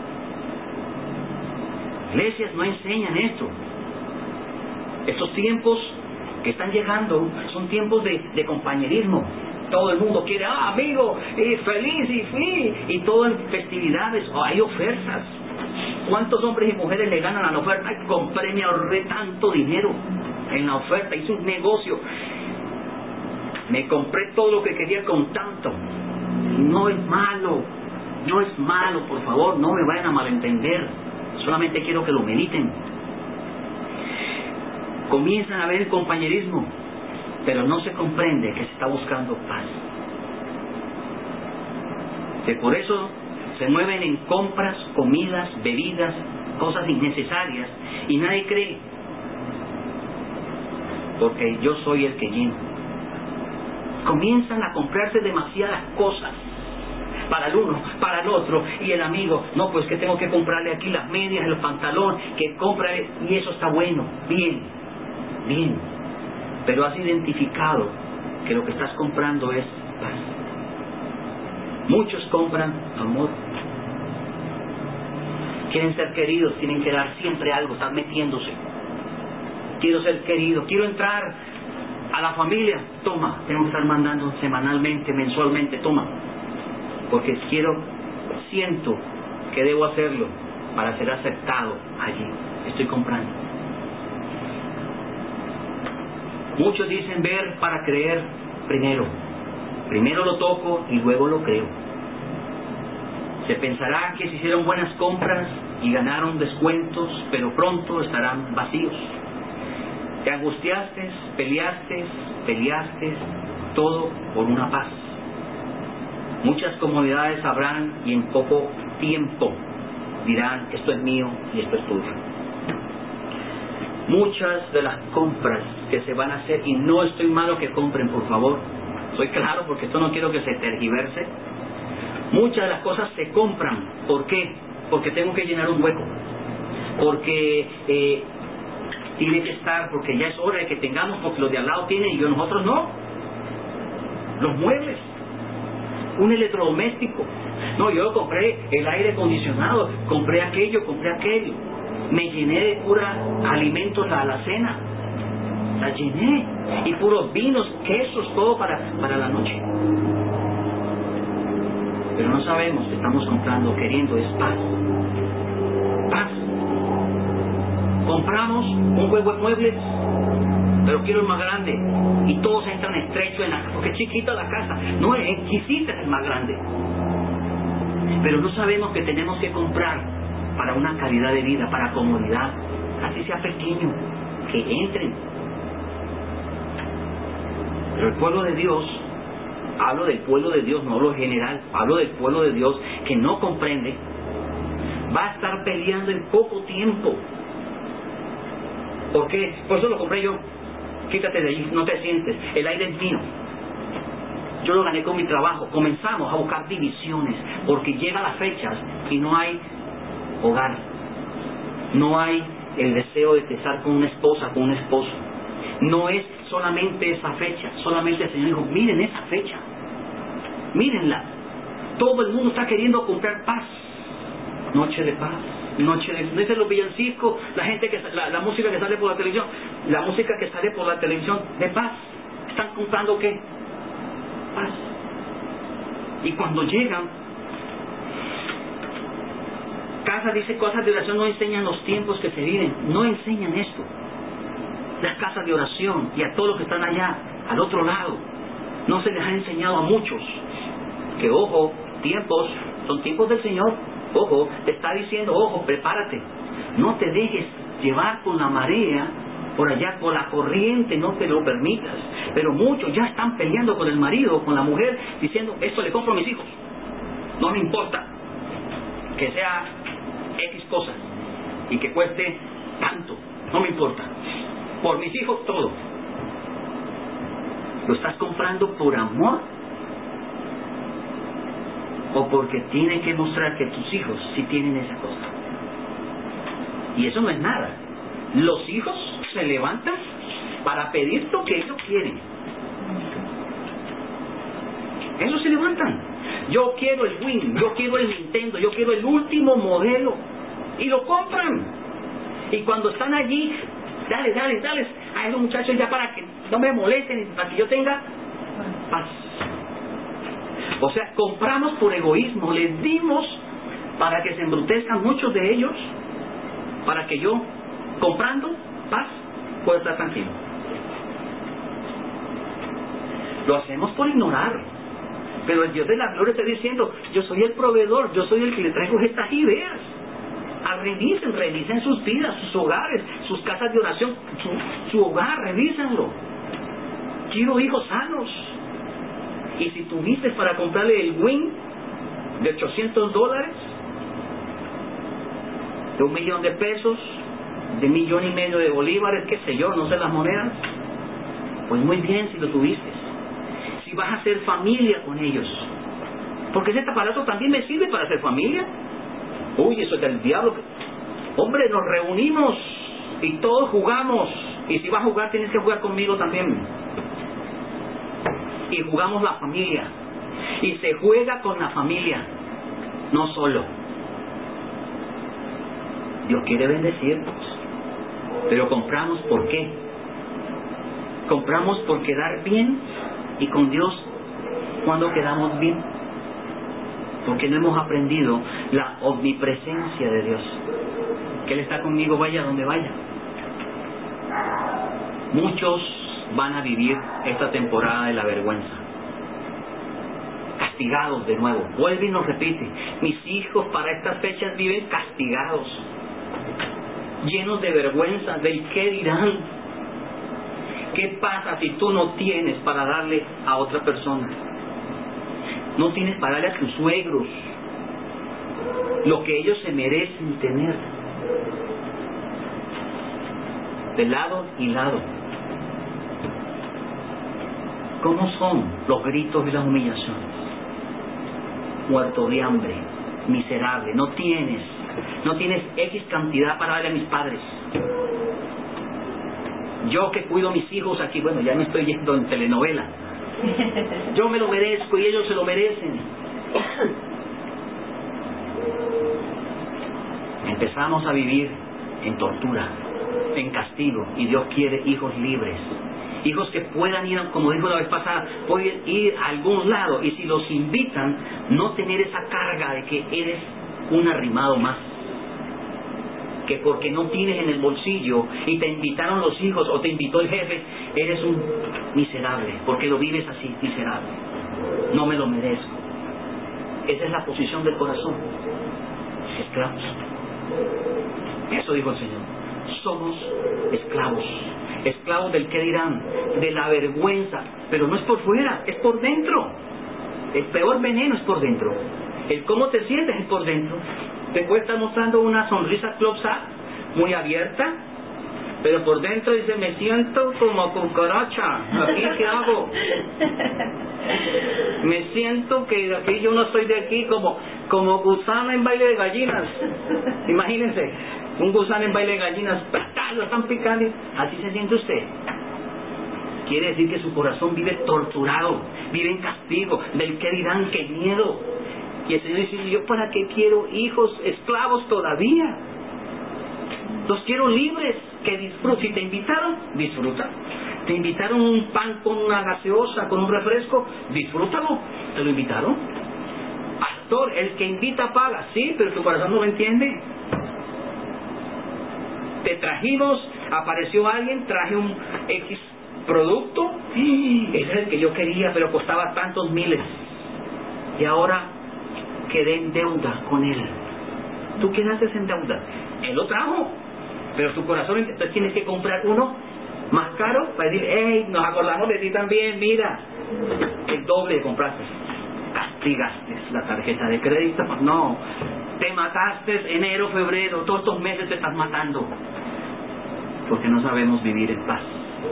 Iglesias no enseñan esto. Estos tiempos que están llegando son tiempos de compañerismo. Todo el mundo quiere, amigo, y feliz, y todo en festividades. Hay ofertas. ¿Cuántos hombres y mujeres le ganan a la oferta? Compré, me ahorré tanto dinero en la oferta, hice un negocio. Me compré todo lo que quería con tanto. No es malo, no es malo, por favor, no me vayan a malentender. Solamente quiero que lo mediten. Comienzan a ver el compañerismo, pero no se comprende que se está buscando paz. Que por eso se mueven en compras, comidas, bebidas, cosas innecesarias, y nadie cree. Porque yo soy el que lleno. Comienzan a comprarse demasiadas cosas para el uno, para el otro, y el amigo, no, pues que tengo que comprarle aquí las medias, el pantalón, que compra, y eso está bueno, bien, pero has identificado que lo que estás comprando es paz. Muchos compran amor. Quieren ser queridos, tienen que dar siempre algo, están metiéndose. Quiero ser querido, quiero entrar a la familia, toma, tengo que estar mandando semanalmente, mensualmente, toma, porque siento que debo hacerlo para ser aceptado allí. Estoy comprando. Muchos dicen ver para creer primero lo toco y luego lo creo. Se pensará que se hicieron buenas compras y ganaron descuentos, pero pronto estarán vacíos. Te angustiaste, peleaste, todo por una paz. Muchas comodidades habrán y en poco tiempo dirán, esto es mío y esto es tuyo. Muchas de las compras que se van a hacer, y no estoy malo que compren, por favor, soy claro porque esto no quiero que se tergiverse. Muchas de las cosas se compran. ¿Por qué? Porque tengo que llenar un hueco. Porque tiene que estar, porque ya es hora de que tengamos, porque los de al lado tienen y nosotros no. Los muebles, un electrodoméstico. No, yo compré el aire acondicionado, compré aquello. Me llené de pura alimentos la alacena. La llené. Y puros vinos, quesos, todo para la noche. Pero no sabemos que estamos comprando, queriendo es paz. Paz. Compramos un juego de muebles, pero quiero el más grande, y todos entran estrechos porque es chiquita la casa, no es exquisita, es el más grande. Pero no sabemos que tenemos que comprar para una calidad de vida, para comodidad, así sea pequeño, que entren. Pero el pueblo de Dios, hablo del pueblo de Dios, no lo general, hablo del pueblo de Dios que no comprende, va a estar peleando en poco tiempo. ¿Por qué? Por eso lo compré yo. Quítate de ahí, no te sientes, el aire es mío. Yo lo gané con mi trabajo. Comenzamos a buscar divisiones, porque llegan las fechas y no hay hogar. No hay el deseo de estar con una esposa, con un esposo. No es solamente esa fecha, solamente el Señor dijo, miren esa fecha, mírenla. Todo el mundo está queriendo comprar paz, noche de paz, noche de los villancicos, la gente la música que sale por la televisión, la música que sale por la televisión de paz. ¿Están comprando qué? Paz. Y cuando llegan, casa dice cosas de oración, no enseñan los tiempos que se viven, no enseñan esto. Las casas de oración y a todos los que están allá, al otro lado, no se les ha enseñado a muchos que, ojo, tiempos, son tiempos del Señor. Ojo, te está diciendo, ojo, prepárate, no te dejes llevar con la marea por allá, por la corriente, no te lo permitas. Pero muchos ya están peleando con el marido, con la mujer, diciendo, esto le compro a mis hijos, no me importa que sea X cosas y que cueste tanto, no me importa, por mis hijos todo. ¿Lo estás comprando por amor? ¿O porque tiene que mostrar que tus hijos sí tienen esa cosa? Y eso no es nada. Los hijos se levantan para pedir lo que ellos quieren. Ellos se levantan. Yo quiero el Wii, yo quiero el Nintendo, yo quiero el último modelo. Y lo compran. Y cuando están allí, dale a esos muchachos ya para que no me molesten, para que yo tenga paz. O sea, compramos por egoísmo, les dimos para que se embrutezcan muchos de ellos, para que yo, comprando paz, pueda estar tranquilo. Lo hacemos por ignorar. Pero el Dios de la gloria está diciendo, yo soy el proveedor, yo soy el que le traigo estas ideas. Revisen sus vidas, sus hogares, sus casas de oración, su hogar, revísenlo. Quiero hijos sanos. Y si tuviste para comprarle el Wing de $800, de $1,000,000 de pesos, de $1,500,000 de bolívares, qué sé yo, no sé las monedas, pues muy bien si lo tuviste. Si vas a hacer familia con ellos, porque ese aparato también me sirve para hacer familia. Uy, eso es del diablo. Hombre, nos reunimos y todos jugamos, y si vas a jugar tienes que jugar conmigo también. Y jugamos la familia, y se juega con la familia, no solo. Dios quiere bendecirnos, pero compramos ¿por qué? Compramos por quedar bien, y con Dios, ¿cuándo quedamos bien? Porque no hemos aprendido la omnipresencia de Dios, que Él está conmigo vaya donde vaya. Muchos van a vivir esta temporada de la vergüenza, castigados de nuevo. Vuelve y nos repite, mis hijos para estas fechas viven castigados, llenos de vergüenza, del qué dirán. ¿Qué pasa si tú no tienes para darle a otra persona? No tienes para darle a tus suegros lo que ellos se merecen tener. De lado y lado. ¿Cómo son los gritos y las humillaciones? Muerto de hambre, miserable, no tienes X cantidad para darle a mis padres. Yo que cuido a mis hijos aquí, bueno, ya me estoy yendo en telenovela. Yo me lo merezco y ellos se lo merecen. Empezamos a vivir en tortura, en castigo, y Dios quiere hijos libres. Hijos que puedan ir, como dijo la vez pasada, pueden ir a algún lado, y si los invitan, no tener esa carga de que eres un arrimado más. Que porque no tienes en el bolsillo y te invitaron los hijos o te invitó el jefe, eres un miserable, porque lo vives así, miserable. No me lo merezco. Esa es la posición del corazón. Esclavos. Eso dijo el Señor. Somos esclavos. Esclavos del qué dirán, de la vergüenza. Pero no es por fuera, es por dentro. El peor veneno es por dentro. El cómo te sientes es por dentro. Te puede estar mostrando una sonrisa close-up muy abierta, pero por dentro dice, me siento como cucaracha. ¿Aquí qué hago? Me siento que aquí yo no soy de aquí, como gusano en baile de gallinas. Imagínense, un gusano en baile de gallinas, lo están picando. Así se siente usted. Quiere decir que su corazón vive torturado, vive en castigo, del qué dirán, qué miedo. Y el Señor dice, ¿yo para qué quiero hijos esclavos todavía? Los quiero libres, que disfruten. Si te invitaron, disfruta. Te invitaron un pan con una gaseosa, con un refresco, disfrútalo. ¿Te lo invitaron? Pastor, el que invita paga. Sí, pero tu corazón no lo entiende. Te trajimos, apareció alguien, traje un X producto, ese es el que yo quería, pero costaba tantos miles. Y ahora quedé en deuda con él. ¿Tú quedaste en deuda? Él lo trajo, pero tu corazón, entonces tienes que comprar uno más caro para decir, hey, nos acordamos de ti también, mira, el doble compraste. Castigaste la tarjeta de crédito. No, te mataste enero, febrero, todos estos meses te estás matando porque no sabemos vivir en paz.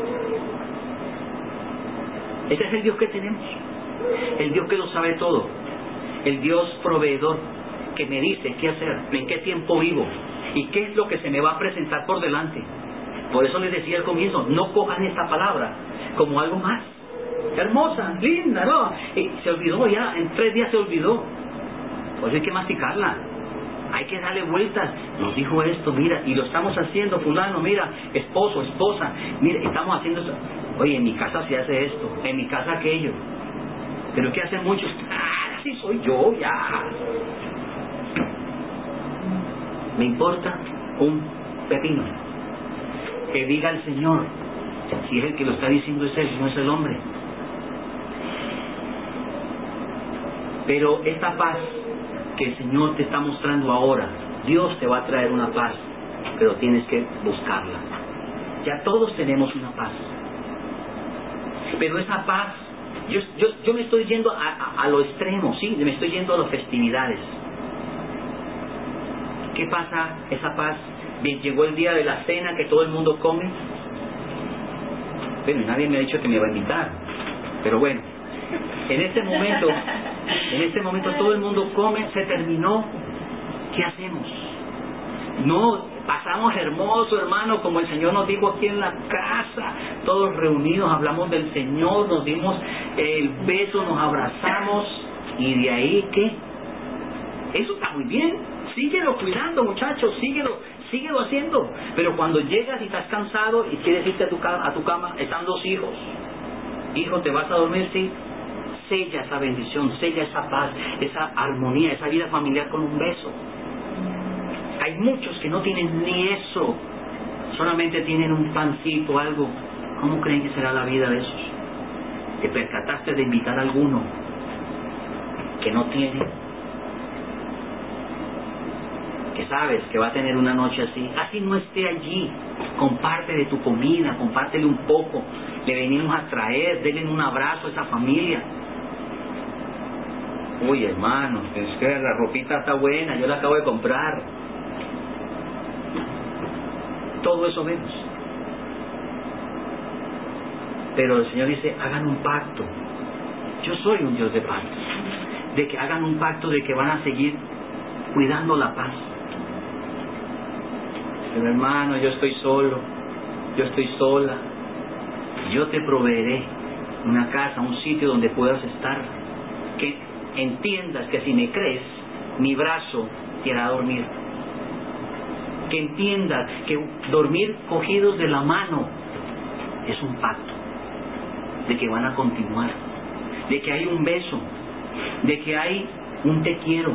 Ese es el Dios que tenemos, el Dios que lo sabe todo, el Dios proveedor que me dice qué hacer, en qué tiempo vivo y qué es lo que se me va a presentar por delante. Por eso les decía al comienzo, no cojan esta palabra como algo más hermosa, linda, ¿no? Y se olvidó ya, en 3 días se olvidó. Por eso hay que masticarla, hay que darle vueltas. Nos dijo esto, mira, y lo estamos haciendo, fulano, mira, esposo, esposa, mira, estamos haciendo eso. Oye, en mi casa se hace esto, en mi casa aquello. Pero ¿qué hacen muchos? Ah, así soy yo, ya. Me importa un pepino. Que diga el Señor, si es el que lo está diciendo es él, no es el hombre. Pero esta paz que el Señor te está mostrando ahora, Dios te va a traer una paz, pero tienes que buscarla. Ya todos tenemos una paz, pero esa paz, yo me estoy yendo a lo extremo, sí, me estoy yendo a las festividades. ¿Qué pasa esa paz? Bien, llegó el día de la cena que todo el mundo come. Bueno, nadie me ha dicho que me va a invitar, pero bueno, en este momento todo el mundo come, se terminó. ¿Qué hacemos? No, pasamos hermoso, hermano, como el Señor nos dijo aquí en la casa, todos reunidos, hablamos del Señor, nos dimos el beso, nos abrazamos, y de ahí, ¿qué? Eso está muy bien, síguelo cuidando, muchachos, síguelo haciendo, pero cuando llegas y estás cansado y quieres irte a tu cama, están 2 hijos. Hijo, ¿te vas a dormir? Sí. Sella esa bendición, sella esa paz, esa armonía, esa vida familiar con un beso. Hay muchos que no tienen ni eso, solamente tienen un pancito, algo. ¿Cómo creen que será la vida de esos? ¿Te percataste de invitar a alguno que no tiene? Que sabes que va a tener una noche así no esté allí, comparte de tu comida, compártele un poco, le venimos a traer, denle un abrazo a esa familia. Uy, hermano, es que la ropita está buena, yo la acabo de comprar. Todo eso vemos. Pero el Señor dice, hagan un pacto. Yo soy un Dios de pactos. De que hagan un pacto de que van a seguir cuidando la paz. Pero hermano, yo estoy solo, yo estoy sola. Yo te proveeré una casa, un sitio donde puedas estar. Que entiendas que si me crees, mi brazo te hará dormir. Que entiendas que dormir cogidos de la mano es un pacto. De que van a continuar. De que hay un beso. De que hay un te quiero.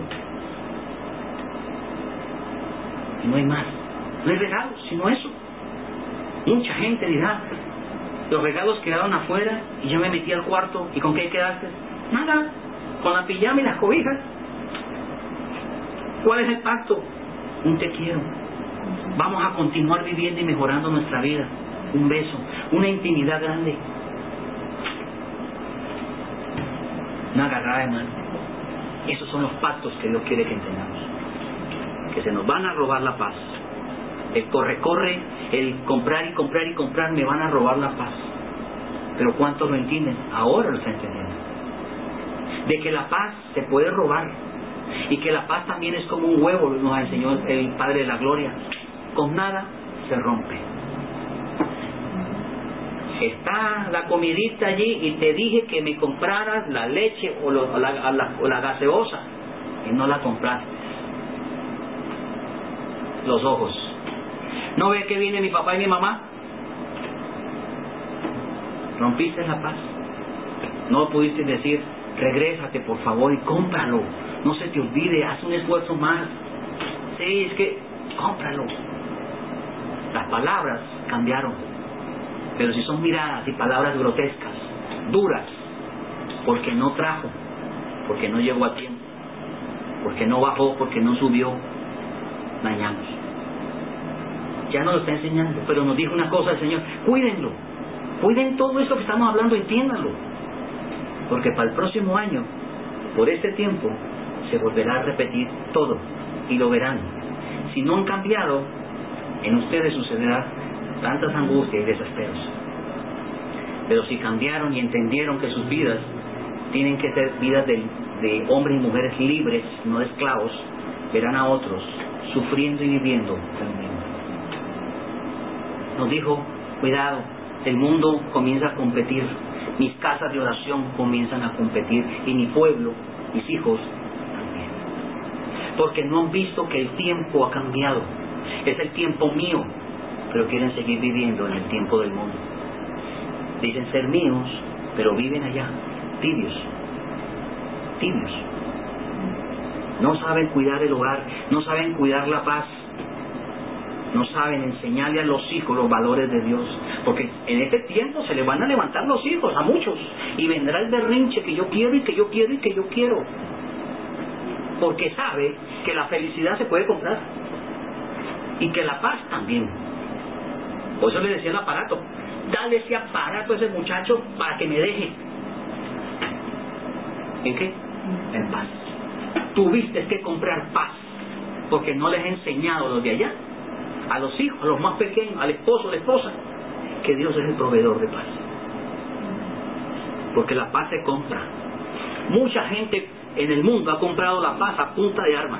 Y no hay más. No hay regalos, sino eso. Mucha gente dirá, los regalos quedaron afuera y yo me metí al cuarto. ¿Y con qué quedaste? Nada, con la pijama y las cobijas. ¿Cuál es el pacto? Un te quiero. Vamos a continuar viviendo y mejorando nuestra vida. Un beso, una intimidad grande. Una agarrada de mano. Esos son los pactos que Dios quiere que entendamos. Que se nos van a robar la paz. El corre, el comprar y comprar y comprar, me van a robar la paz. Pero ¿cuántos lo entienden? Ahora lo están entendiendo. De que la paz se puede robar. Y que la paz también es como un huevo, nos enseñó el Padre de la Gloria. Con nada se rompe. Está la comidita allí y te dije que me compraras la leche o la gaseosa. y no la compraste. Los ojos. ¿No ves que viene mi papá y mi mamá? Rompiste la paz. No pudiste decir, regrésate por favor y cómpralo. No se te olvide, haz un esfuerzo más. Sí, es que, cómpralo. Las palabras cambiaron. Pero si son miradas y palabras grotescas, duras, porque no trajo, porque no llegó a tiempo, porque no bajó, porque no subió, dañamos. Ya nos lo está enseñando, pero nos dijo una cosa el Señor: cuídenlo, cuiden todo eso que estamos hablando, entiéndanlo, porque para el próximo año, por este tiempo, se volverá a repetir todo, y lo verán. Si no han cambiado, en ustedes sucederá tantas angustias y desesperos. Pero si cambiaron y entendieron que sus vidas tienen que ser vidas de hombres y mujeres libres, no de esclavos, verán a otros sufriendo y viviendo lo mismo. Nos dijo, cuidado, el mundo comienza a competir, mis casas de oración comienzan a competir, y mi pueblo, mis hijos también, porque no han visto que el tiempo ha cambiado. Es el tiempo mío, pero quieren seguir viviendo en el tiempo del mundo. Dicen ser míos, pero viven allá, tibios. No saben cuidar el hogar, no saben cuidar la paz, no saben enseñarle a los hijos los valores de Dios, porque en este tiempo se les van a levantar los hijos a muchos, y vendrá el berrinche que yo quiero y que yo quiero y que yo quiero, porque sabe que la felicidad se puede comprar y que la paz también. Por eso le decía el aparato: dale ese aparato a ese muchacho para que me deje. ¿En qué? En paz. Tuviste que comprar paz, porque no les he enseñado a los de allá, a los hijos, a los más pequeños, al esposo, a la esposa, que Dios es el proveedor de paz. Porque la paz se compra. Mucha gente en el mundo ha comprado la paz a punta de armas.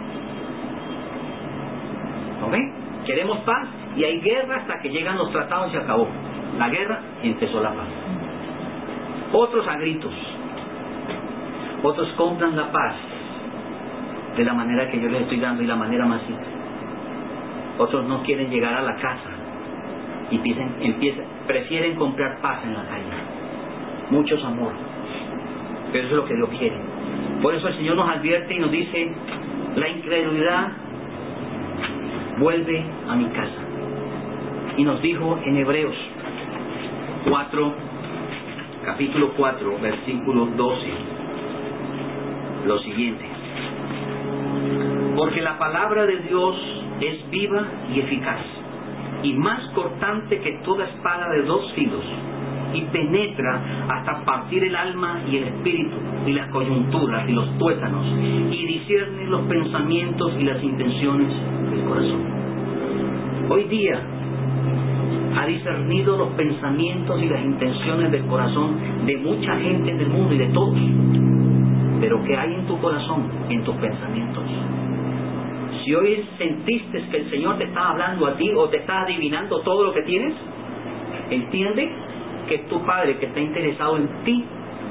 ¿No ven? Queremos paz y hay guerra hasta que llegan los tratados y se acabó la guerra y empezó la paz. Otros a gritos. Otros compran la paz de la manera que yo les estoy dando y la manera más simple. Otros no quieren llegar a la casa y prefieren comprar paz en la calle. Muchos amor, pero eso es lo que Dios quiere. Por eso el Señor nos advierte y nos dice: la incredulidad vuelve a mi casa. Y nos dijo en Hebreos 4, capítulo 4, versículo 12, lo siguiente: porque la palabra de Dios es viva y eficaz, y más cortante que toda espada de dos filos, y penetra hasta partir el alma y el espíritu, y las coyunturas y los tuétanos, y discierne los pensamientos y las intenciones del corazón. Hoy día ha discernido los pensamientos y las intenciones del corazón de mucha gente del mundo y de todos. Pero ¿qué hay en tu corazón, en tus pensamientos? Si hoy sentiste que el Señor te está hablando a ti o te está adivinando todo lo que tienes, entiende que es tu Padre que está interesado en ti,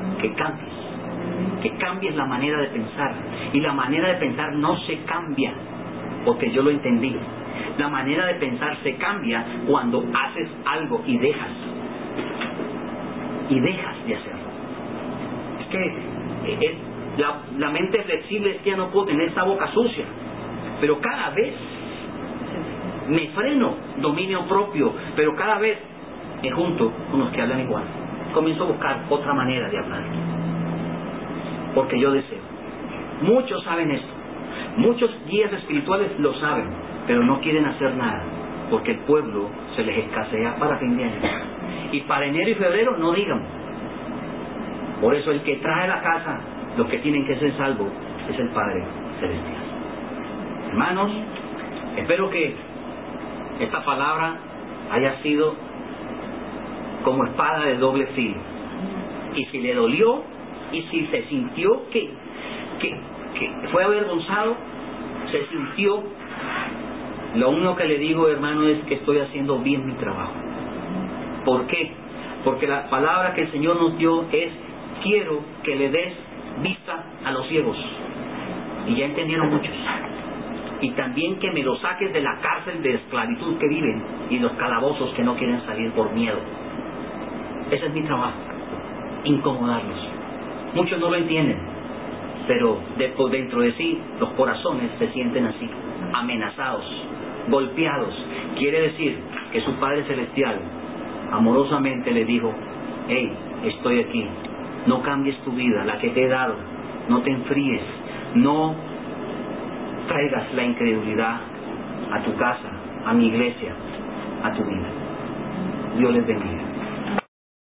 que cambies la manera de pensar. Y la manera de pensar no se cambia porque yo lo entendí. La manera de pensar se cambia cuando haces algo y dejas de hacerlo. Es que la mente flexible es que ya no puedo tener esa boca sucia, pero cada vez me freno, dominio propio, pero cada vez me junto con los que hablan igual. Comienzo a buscar otra manera de hablar, porque yo deseo. Muchos saben esto, muchos guías espirituales lo saben, pero no quieren hacer nada, porque el pueblo se les escasea para fin de año. Y para enero y febrero no digan. Por eso el que trae a la casa los que tienen que ser salvos es el Padre Celestial. Hermanos, espero que esta palabra haya sido como espada de doble filo. Y si le dolió, y si se sintió que fue avergonzado, se sintió, lo único que le digo, hermano, es que estoy haciendo bien mi trabajo. ¿Por qué? Porque la palabra que el Señor nos dio es: quiero que le des vista a los ciegos. Y ya entendieron muchos. Y también que me los saques de la cárcel de esclavitud que viven y los calabozos que no quieren salir por miedo. Ese es mi trabajo, incomodarlos. Muchos no lo entienden, pero dentro de sí los corazones se sienten así, amenazados, golpeados. Quiere decir que su Padre Celestial amorosamente le dijo: hey, estoy aquí, no cambies tu vida, la que te he dado, no te enfríes, no traigas la incredulidad a tu casa, a mi iglesia, a tu vida. Dios les bendiga.